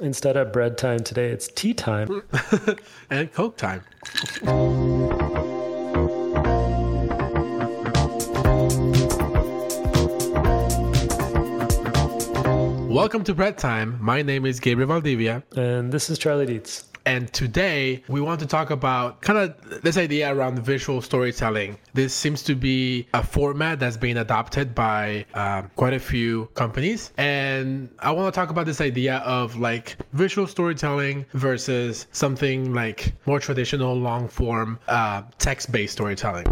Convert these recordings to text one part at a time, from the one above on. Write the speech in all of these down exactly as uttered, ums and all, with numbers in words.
instead of bread time today, it's tea time. And Coke time. Welcome to Bread Time. My name is Gabriel Valdivia. And this is Charlie Dietz. And today we want to talk about kind of this idea around visual storytelling. This seems to be a format that's being adopted by um, quite a few companies. And I want to talk about this idea of like visual storytelling versus something like more traditional long form uh, text-based storytelling.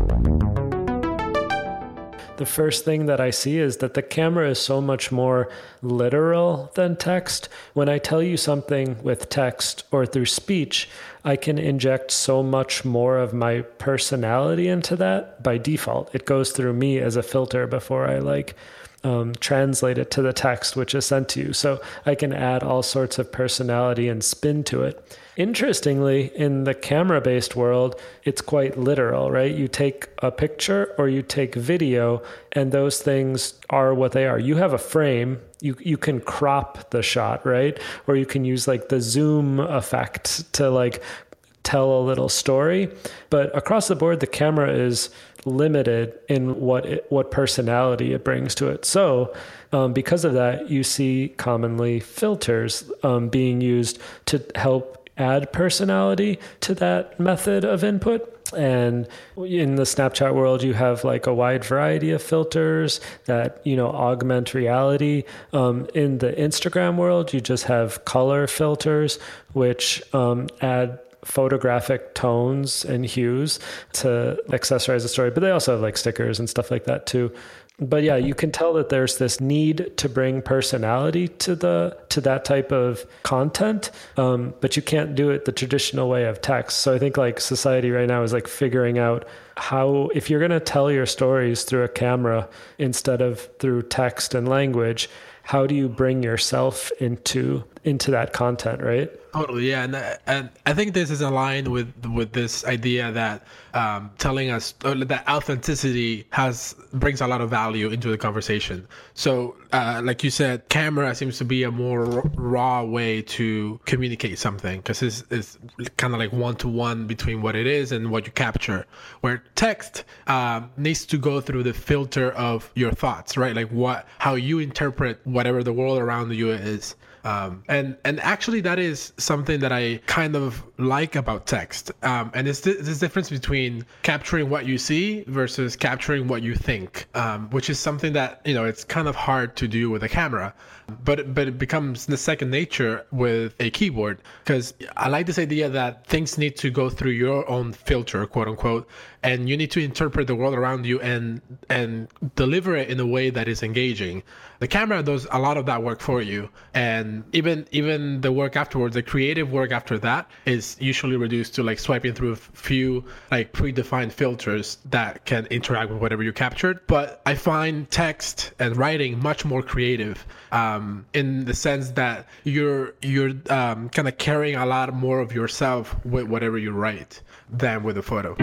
The first thing that I see is that the camera is so much more literal than text. When I tell you something with text or through speech, I can inject so much more of my personality into that by default. It goes through me as a filter before I like um, translate it to the text, which is sent to you. So I can add all sorts of personality and spin to it. Interestingly, in the camera-based world, it's quite literal, right? You take a picture or you take video, and those things are what they are. You have a frame. You you can crop the shot, right? Or you can use like the zoom effect to like tell a little story. But across the board, the camera is limited in what it, what personality it brings to it. So um, because of that, you see commonly filters um, being used to help add personality to that method of input. And in the Snapchat world, you have like a wide variety of filters that, you know, augment reality. Um, in the Instagram world, you just have color filters, which um, add photographic tones and hues to accessorize the story. But they also have like stickers and stuff like that too. But yeah, you can tell that there's this need to bring personality to the to that type of content, um, but you can't do it the traditional way of text. So I think like society right now is like figuring out how, if you're going to tell your stories through a camera instead of through text and language, how do you bring yourself into into that content, right? Totally, yeah, and and I think this is aligned with with this idea that um, telling us uh, that authenticity has brings a lot of value into the conversation. So, uh, like you said, camera seems to be a more raw way to communicate something because it's, it's kind of like one to one between what it is and what you capture. Where text um, needs to go through the filter of your thoughts, right? Like what, how you interpret whatever the world around you is. Um, and and actually, that is something that I kind of like about text. Um, and it's th- this difference between capturing what you see versus capturing what you think, um, which is something that, you know, it's kind of hard to do with a camera. But but it becomes the second nature with a keyboard, because I like this idea that things need to go through your own filter, quote unquote, and you need to interpret the world around you and and deliver it in a way that is engaging. The camera does a lot of that work for you, and even even the work afterwards, the creative work after that, is usually reduced to like swiping through a few like predefined filters that can interact with whatever you captured. But I find text and writing much more creative, um, in the sense that you're you're um, kind of carrying a lot more of yourself with whatever you write than with a photo.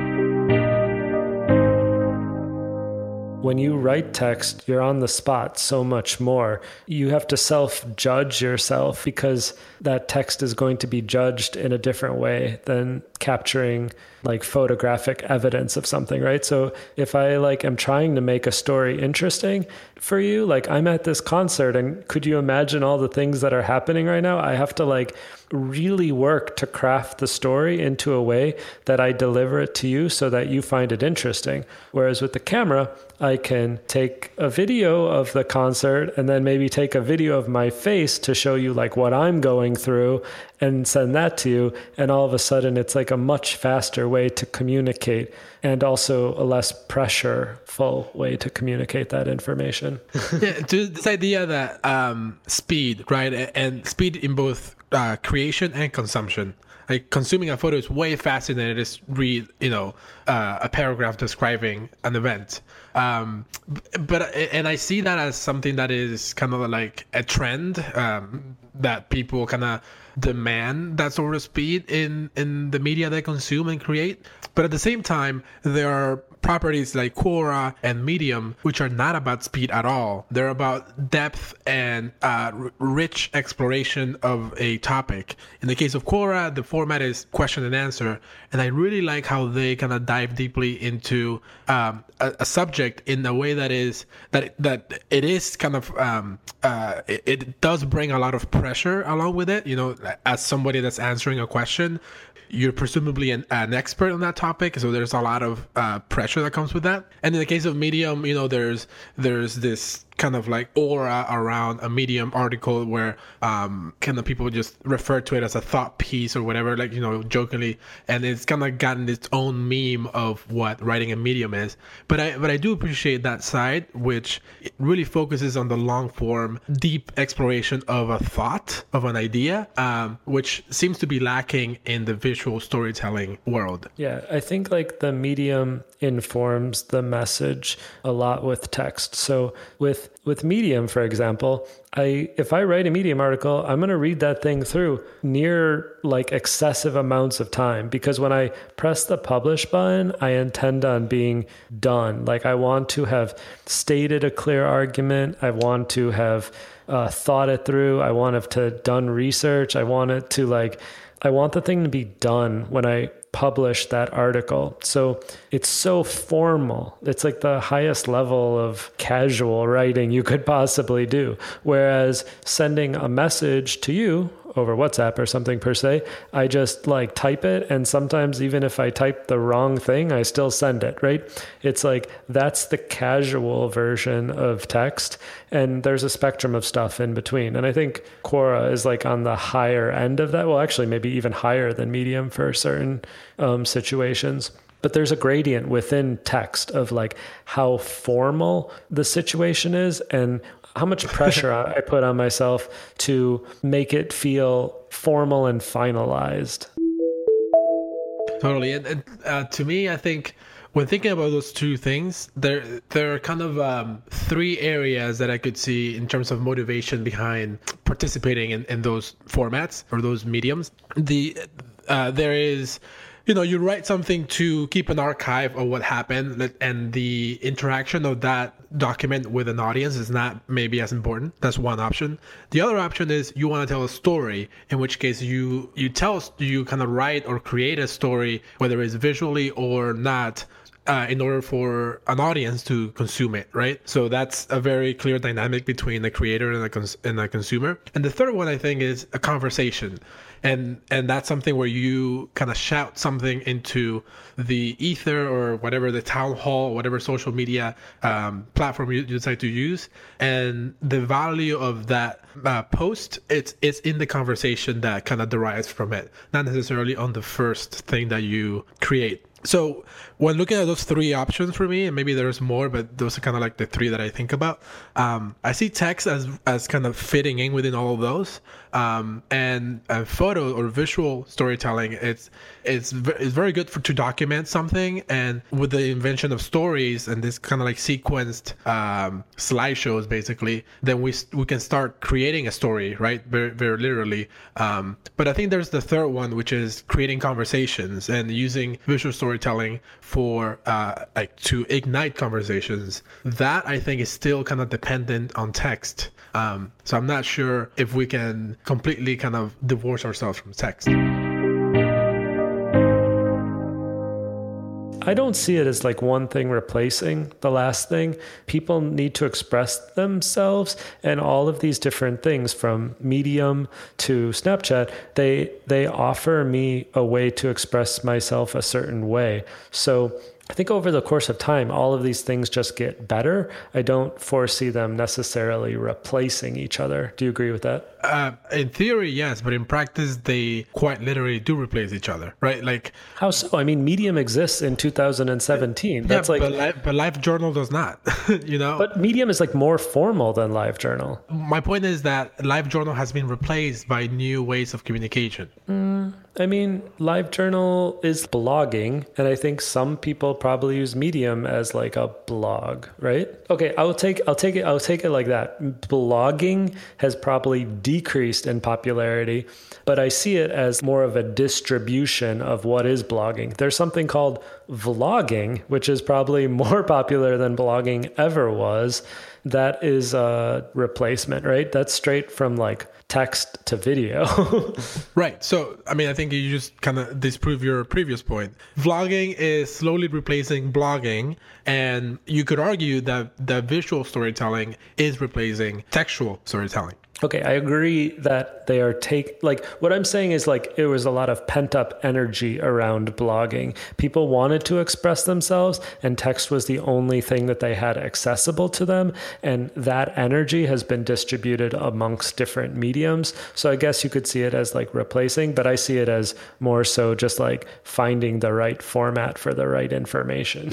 When you write text, you're on the spot so much more. You have to self-judge yourself because that text is going to be judged in a different way than capturing like photographic evidence of something, right? So if I like am trying to make a story interesting for you, like I'm at this concert and could you imagine all the things that are happening right now? I have to like really work to craft the story into a way that I deliver it to you so that you find it interesting. Whereas with the camera, I can take a video of the concert and then maybe take a video of my face to show you like what I'm going through and send that to you. And all of a sudden it's like a much faster way to communicate and also a less pressureful way to communicate that information. Yeah, to this idea that um, speed, right? And speed in both uh, creation and consumption. Like consuming a photo is way faster than it is read, you know, uh, a paragraph describing an event. Um, but and I see that as something that is kind of like a trend um, that people kind of demand that sort of speed in in the media they consume and create. But at the same time, there are properties like Quora and Medium, which are not about speed at all. They're about depth and uh, r- rich exploration of a topic. In the case of Quora, the format is question and answer. And I really like how they kind of dive deeply into um, a, a subject in a way that is that that it is kind of um, uh, it, it does bring a lot of pressure along with it. You know, as somebody that's answering a question, you're presumably an, an expert on that topic, so there's a lot of uh, pressure that comes with that. And in the case of Medium, you know, there's there's this kind of like aura around a Medium article where um, kind of people just refer to it as a thought piece or whatever, like, you know, jokingly, and it's kind of gotten its own meme of what writing a Medium is. But I but I do appreciate that side, which really focuses on the long form, deep exploration of a thought, of an idea, um, which seems to be lacking in the visual storytelling world. Yeah, I think like the Medium informs the message a lot with text. So with with Medium, for example, I if I write a Medium article, I'm going to read that thing through near like excessive amounts of time, because when I press the publish button, I intend on being done. Like I want to have stated a clear argument. I want to have uh, thought it through. I want to have done research. I want it to like, I want the thing to be done when I publish that article. So it's so formal. It's like the highest level of casual writing you could possibly do. Whereas sending a message to you over WhatsApp or something per se, I just like type it. And sometimes even if I type the wrong thing, I still send it, right? It's like, that's the casual version of text. And there's a spectrum of stuff in between. And I think Quora is like on the higher end of that. Well, actually, maybe even higher than Medium for certain um, situations. But there's a gradient within text of like how formal the situation is and how much pressure I put on myself to make it feel formal and finalized. Totally. And, and uh, to me, I think when thinking about those two things, there there are kind of um, three areas that I could see in terms of motivation behind participating in, in those formats or those mediums. The uh, there is, you know, you write something to keep an archive of what happened, and the interaction of that document with an audience is not maybe as important. That's one option. The other option is you want to tell a story, in which case you you tell you kind of write or create a story, whether it's visually or not, Uh, in order for an audience to consume it, right? So that's a very clear dynamic between a creator and a, cons- and a consumer. And the third one, I think, is a conversation. And and that's something where you kind of shout something into the ether or whatever, the town hall, whatever social media um, platform you, you decide to use. And the value of that uh, post, it's, it's in the conversation that kind of derives from it, not necessarily on the first thing that you create. So when looking at those three options for me, and maybe there's more, but those are kind of like the three that I think about. Um, I see text as as kind of fitting in within all of those. Um, and uh, photo or visual storytelling, it's it's it's very good for to document something. And with the invention of stories and this kind of like sequenced um, slideshows, basically, then we we can start creating a story, right? Very very literally. Um, but I think there's the third one, which is creating conversations and using visual storytelling for uh, like to ignite conversations. That I think is still kind of dependent on text. Um, so I'm not sure if we can completely kind of divorce ourselves from text. I don't see it as like one thing replacing the last thing. People need to express themselves, and all of these different things from Medium to Snapchat, they they offer me a way to express myself a certain way. So I think over the course of time, all of these things just get better. I don't foresee them necessarily replacing each other. Do you agree with that? Uh, in theory, yes, but in practice, they quite literally do replace each other, right? Like, how so? I mean, Medium exists in two thousand seventeen. That's yeah, like, but, li- but LiveJournal does not. You know. But Medium is like more formal than LiveJournal. My point is that LiveJournal has been replaced by new ways of communication. Mm, I mean, LiveJournal is blogging, and I think some people probably use Medium as like a blog, right? Okay, I'll take I'll take it I'll take it like that. Blogging has probably decreased in popularity, but I see it as more of a distribution of what is blogging. There's something called vlogging, which is probably more popular than blogging ever was. That is a replacement, right? That's straight from like text to video. Right. So, I mean, I think you just kind of disprove your previous point. Vlogging is slowly replacing blogging. And you could argue that the visual storytelling is replacing textual storytelling. Okay, I agree that they are take like what I'm saying is like it was a lot of pent up energy around blogging. People wanted to express themselves and text was the only thing that they had accessible to them. And that energy has been distributed amongst different mediums. So I guess you could see it as like replacing, but I see it as more so just like finding the right format for the right information.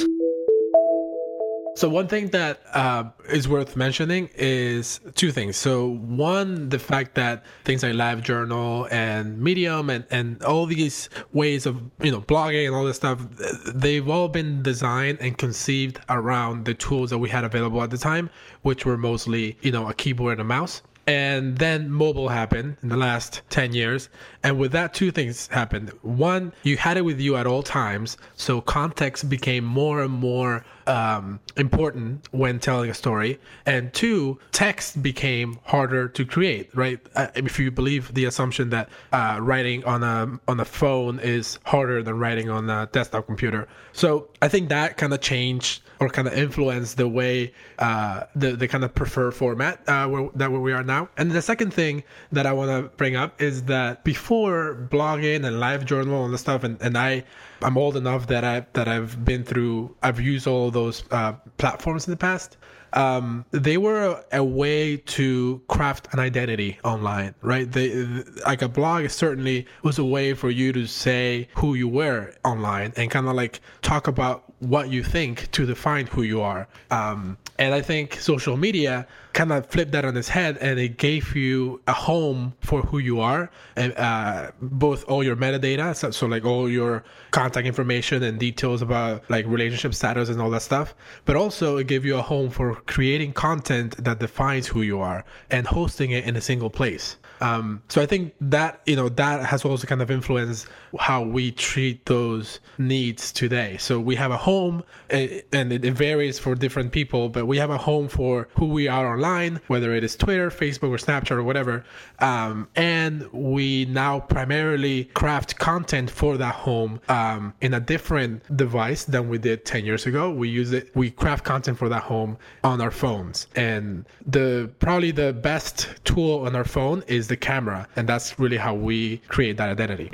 So one thing that uh, is worth mentioning is two things. So one, the fact that things like LiveJournal and Medium and, and all these ways of, you know, blogging and all this stuff, they've all been designed and conceived around the tools that we had available at the time, which were mostly, you know, a keyboard and a mouse. And then mobile happened in the last ten years. And with that, two things happened. One, you had it with you at all times. So context became more and more um, important when telling a story. And two, text became harder to create, right? Uh, if you believe the assumption that uh, writing on a on a phone is harder than writing on a desktop computer. So I think that kind of changed or kind of influenced the way uh, the, the kind of preferred format uh, where, that where we are now. And the second thing that I want to bring up is that before blogging and LiveJournal and the stuff, and, and I, I'm old enough that I that I've been through, I've used all those uh, platforms in the past. Um, they were a, a way to craft an identity online, right? They, like a blog certainly was a way for you to say who you were online and kind of like talk about what you think to define who you are. Um, and I think social media kind of flipped that on its head and it gave you a home for who you are, and uh, both all your metadata, so, so like all your contact information and details about like relationship status and all that stuff, but also it gave you a home for creating content that defines who you are and hosting it in a single place. Um, so I think that, you know, that has also kind of influenced how we treat those needs today. So we have a home, and it varies for different people, but we have a home for who we are online, whether it is Twitter, Facebook, or Snapchat, or whatever. Um, and we now primarily craft content for that home um, in a different device than we did ten years ago. We use it, we craft content for that home on our phones. And the probably the best tool on our phone is the camera, and that's really how we create that identity.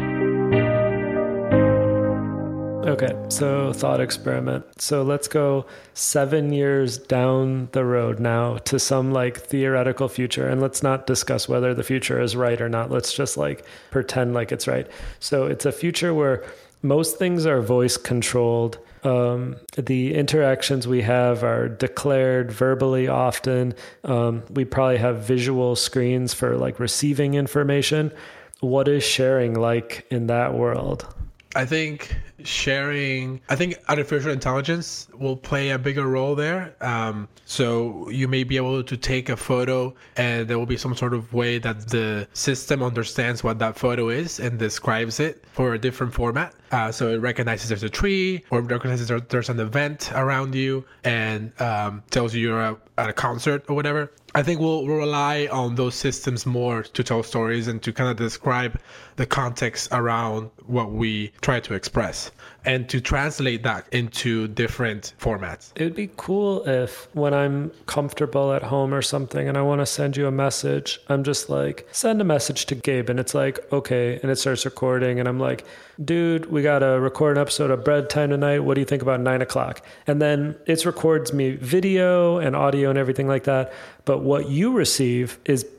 Okay, so thought experiment. So let's go seven years down the road now to some like theoretical future, and let's not discuss whether the future is right or not. Let's just like pretend like it's right. So it's a future where most things are voice controlled. Um, the interactions we have are declared verbally often. Um, we probably have visual screens for like receiving information. What is sharing like in that world? I think sharing, I think artificial intelligence will play a bigger role there. Um, so you may be able to take a photo and there will be some sort of way that the system understands what that photo is and describes it for a different format. Uh, so it recognizes there's a tree, or it recognizes there, there's an event around you, and um, tells you you're a, at a concert or whatever. I think we'll, we'll rely on those systems more to tell stories and to kind of describe the context around what we try to express and to translate that into different formats. It would be cool if when I'm comfortable at home or something and I want to send you a message, I'm just like, send a message to Gabe, and it's like, okay, and it starts recording and I'm like, dude, we got to record an episode of Bread Time tonight. What do you think about nine o'clock? And then it records me video and audio and everything like that. But what you receive is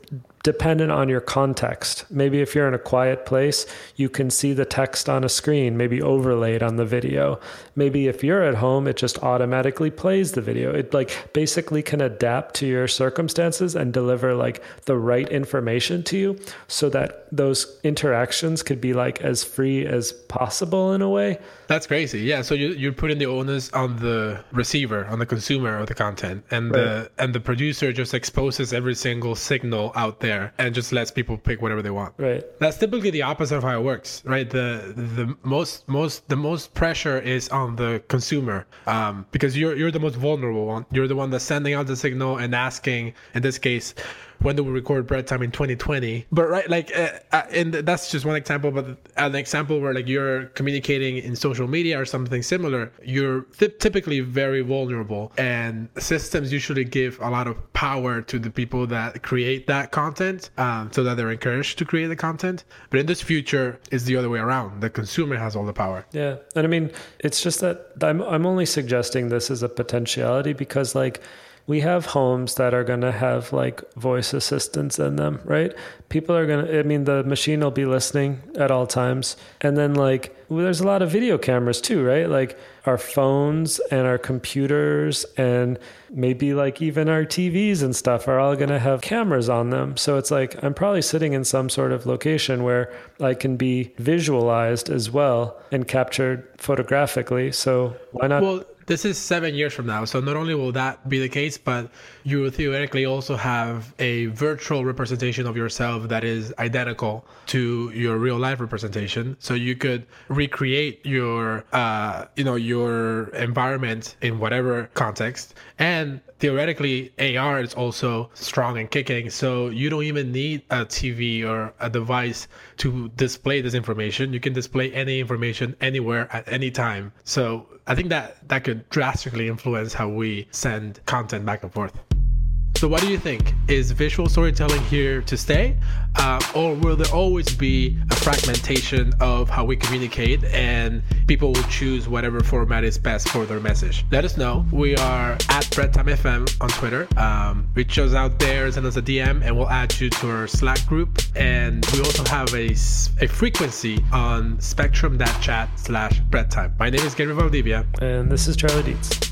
dependent on your context. Maybe if you're in a quiet place, you can see the text on a screen, maybe overlaid on the video. Maybe if you're at home, it just automatically plays the video. It like basically can adapt to your circumstances and deliver like the right information to you so that those interactions could be like as free as possible in a way. That's crazy. Yeah. So you, you're putting the onus on the receiver, on the consumer of the content, and right. the and the producer just exposes every single signal out there and just lets people pick whatever they want. Right. That's typically the opposite of how it works, right? The the most most the most pressure is on the consumer, um, because you're you're the most vulnerable one. You're the one that's sending out the signal and asking, in this case, when do we record Bread Time in twenty twenty? But right, like, uh, and that's just one example. But an example where like you're communicating in social media or something similar, you're th- typically very vulnerable, and systems usually give a lot of power to the people that create that content, um, so that they're encouraged to create the content. But in this future, it's the other way around. The consumer has all the power. Yeah, and I mean, it's just that I'm I'm only suggesting this as a potentiality because like. We have homes that are going to have like voice assistants in them, right? People are going to, I mean, the machine will be listening at all times. And then like, well, there's a lot of video cameras too, right? Like our phones and our computers and maybe like even our T Vs and stuff are all going to have cameras on them. So it's like, I'm probably sitting in some sort of location where I can be visualized as well and captured photographically. So why not? Well, this is seven years from now. So not only will that be the case, but you will theoretically also have a virtual representation of yourself that is identical to your real life representation. So you could recreate your, uh, you know, your environment in whatever context. And theoretically, A R is also strong and kicking. So you don't even need a T V or a device to display this information. You can display any information anywhere at any time. So I think that that could drastically influence how we send content back and forth. So what do you think? Is visual storytelling here to stay? Uh, or will there always be a fragmentation of how we communicate and people will choose whatever format is best for their message? Let us know. We are at Bread Time F M on Twitter. Um, reach us out there, send us a D M, and we'll add you to our Slack group. And we also have a, a frequency on spectrum dot chat slash breadtime. My name is Gary Valdivia. And this is Charlie Dietz.